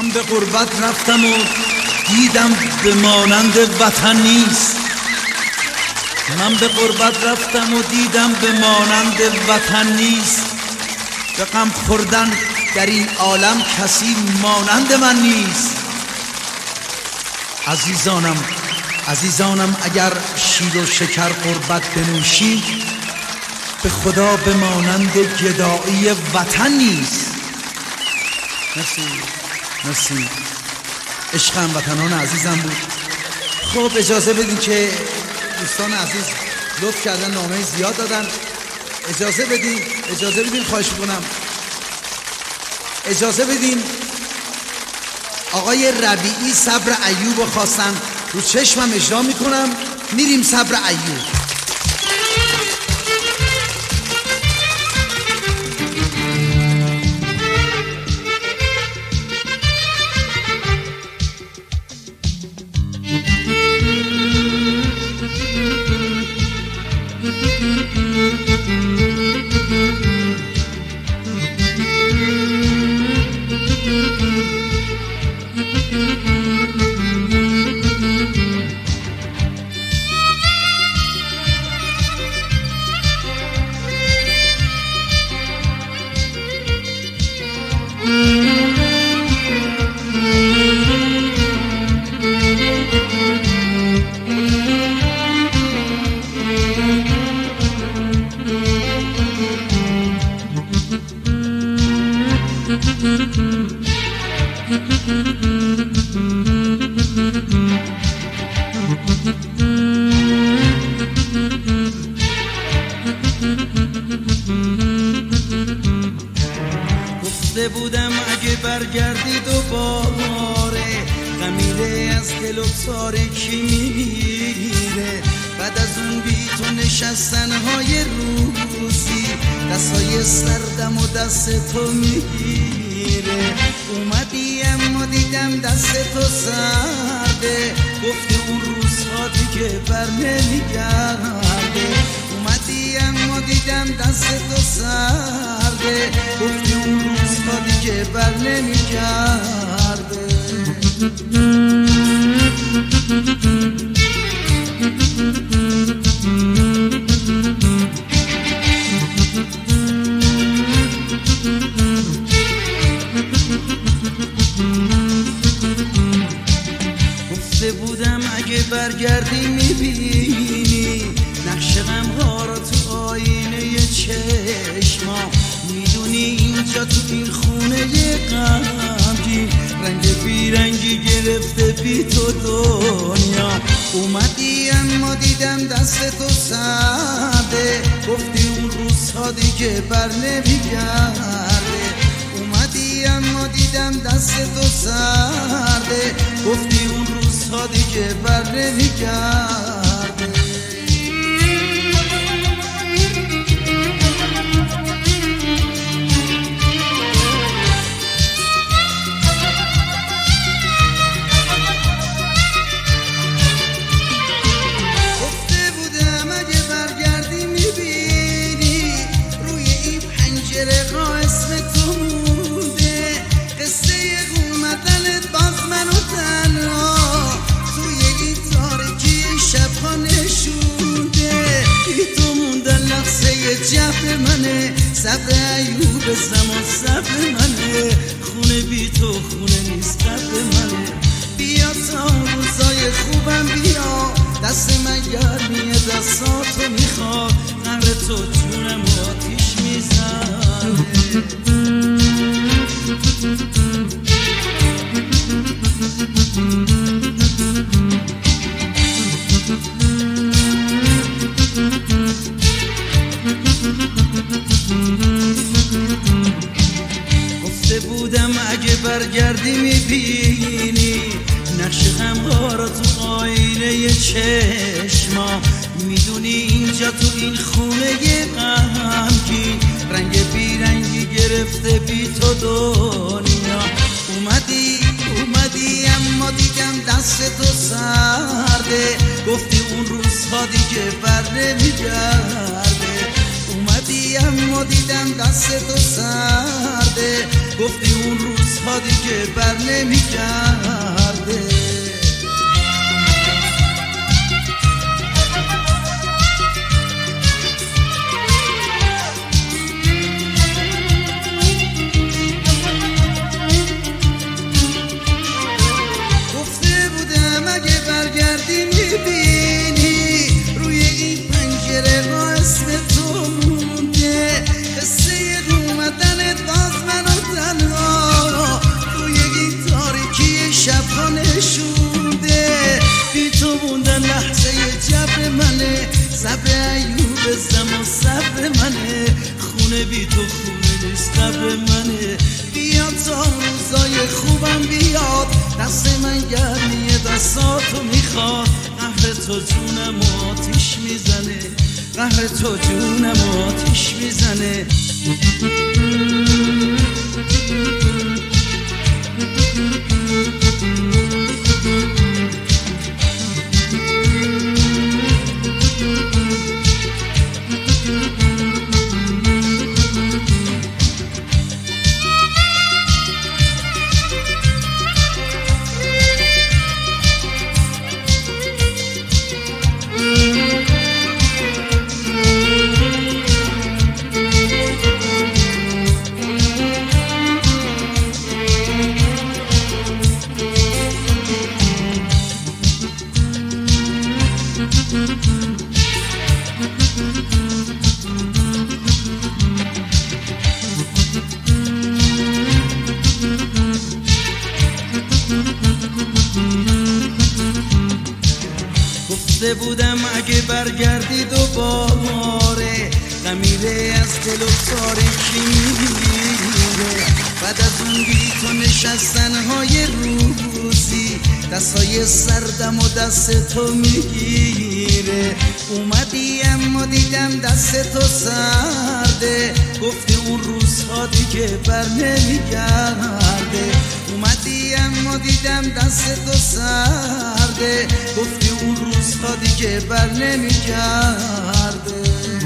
من به غربت رفتم و دیدم به مانند وطن نیست. من به غربت رفتم و دیدم به مانند وطن نیست. به غم خوردن در این عالم کسی مانند من نیست. عزیزانم اگر شیر و شکر غربت بنوشی، به خدا به مانند گدایی وطن نیست. مرسی. عشقم وطنان عزیزم بود. خب اجازه بدین که دوستان عزیز لطف کردن نامه زیاد دادن. اجازه بدین خواهش میکنم. اجازه بدین آقای ربیعی صبر ایوب رو خواستن، رو چشمم اجرا میکنم. میریم صبر ایوب. گفته بودم اگه برگردی دوباره، غمیده از دل و تاریکی میمیره. بعد از اون بی تو نشستنهای روزی، دستای سردم و دست تو میگیره. اومدی اما دیدم دست تو سرده، گفتی اون روزها دیگه بر نمیگرده. اومدی اما دیدم دست تو سرده، گفتی اون روزها دیگه بر نمیگرده. گفته بودم اگه برگردی میبینی نقش غمها را تو آینه چشما. میدونی اینجا تو این خونه غمگین، رنگ بیرنگی گرفته بی تو دنیا. اومدی اما دیدم دست تو سرده، گفتی اون روزها دیگه بر نمیگرده. اومدی اما دیدم دست تو سرده، گفتی اون روزها دیگه بر نمیگرده. جبر منه صبر ایوب زمان، صبر منه خونه بی تو خونه نیست قبر منه. بیا تا روزای خوبم بیا، دست من گرمیه دستاتو میخواد، قهر تو جونم آتیش میزنه. گفته بودم اگه برگردی میبینی نقش غمها را تو آینه چشما. میدونی اینجا تو این خونه غمگین، رنگ بیرنگی گرفته بی تو دنیا. اومدی اما دیدم دست تو سرده، گفتی اون روزها دیگه بر نمیگرده. اومدی اما دیدم دست تو سرده، گفتی اون روزها روزها دیگه بر نمیگرده. گفته بودم اگه برگردی میبینی روی این پنجره ما اسم تو مونده، قصه اومدن باز منو تنها توی این تاریکی شبها نشونده. بی تو موندن لحظه جبر منه، صبر ایوب زمان صبر منه، خونه بی تو خونه نیست قبر منه. بیاد تا روزای خوبم بیاد، دست من گرمیه دستاتو میخواد. قهر تو جونم آتیش میزنه، قهر تو جونم آتیش میزنه. گفته بودم اگه برگردی دوباره، غمیره از دل و تاریکی میره. بعد از اون بی تو نشستنهای روزی، دستای سردم و دست تو میگیره. اومدی اما دیدم دست تو سرده، گفتی اون روزها دیگه بر نمیگرده. اومدی اما دیدم دست تو سرده، گفتی اون روزها دیگه بر نمیگرده.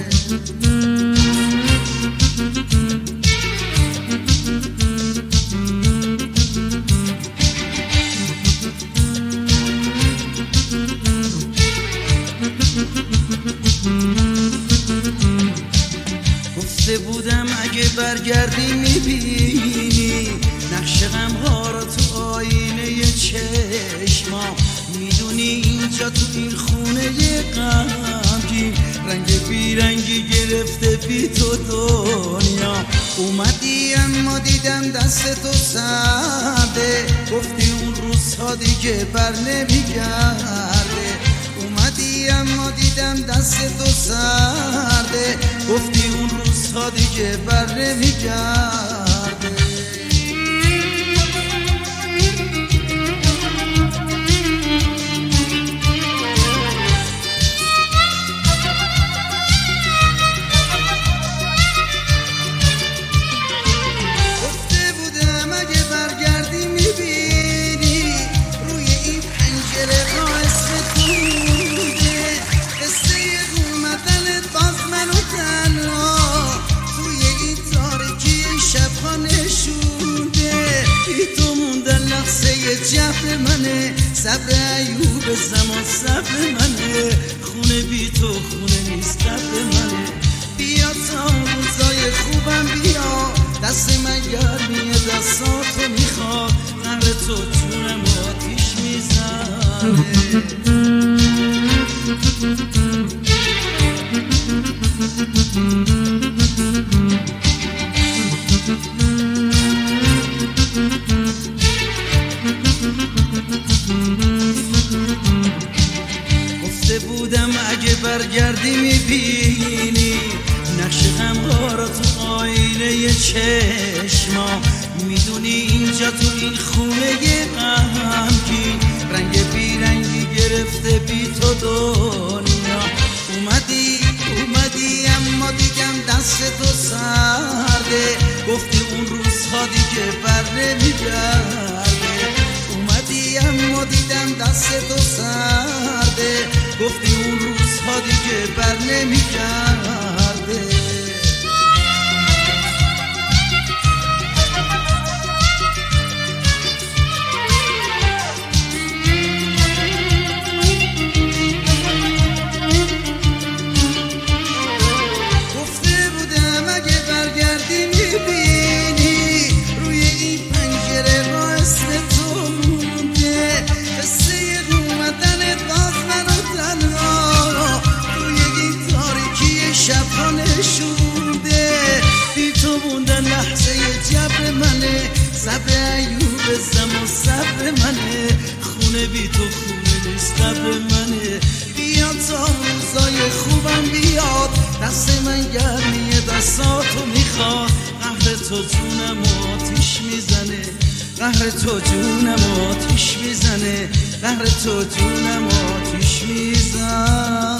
گفته بودم اگه برگردی میبینی نقش غمها رو تو آینه چشما. میدونی اینجا تو این خونه غمگین، رنگ بیرنگی گرفته بی تو دنیا. اومدی اما دیدم دست تو سرده، گفتی اون روزها دیگه بر نمیگرده. اومدی اما دیدم دست تو سرده، گفتی اون روزها دیگه بر نمیگرده. گفته بودم اگه برگردی میبینی روی این پنجره ها اسم تو مونده، قصه اومدن باز منو تنها توی این تاریکی شبها نشونده. بی تو موندن لحظه جبر منه، صبر ایوب زمان صبر منه، خونه بی تو خونه نیست قبر منه. بیا تا روزای خوبم بیا، دست من گرمیه دستاتو میخواد. قهر تو جونم آتیش میزنه. گفته بودم اگه برگردی میبینی نقش غمها رو تو آینه چشما. میدونی اینجا تو این خونه غمگین، رنگ بیرنگی گرفته بی تو دنیا. اومدی اما دیدم دست تو سرده، گفتی اون روزها دیگه بر نمیگرده. اومدی اما دیدم دست تو سرده، گفتی اون روزها دیگه بر نمیگرده. صبر ایوب زمان صبر منه خونه بی تو خونه نیست قبر منه بیاد تا روزای خوبم بیاد دست من گرمیه دستاتو میخواد قهر تو جونم آتیش میزنه قهر تو جونم آتیش میزنه قهر تو جونم آتیش میزنه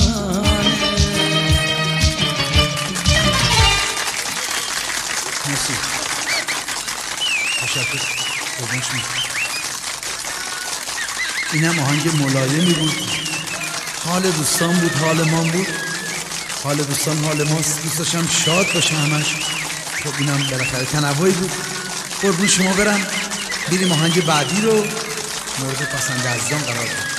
مرسی تشکر قربونش این هم آهنگ ملایمی بود حال دوستان بود حال ما بود حال دوستان حال ماست دوست داشتم شاد باشه همش خب اینم بالاخره تنوعی بود قربون شما برم بریم آهنگ بعدی رو مورد پسند عزیزان قرار بدیم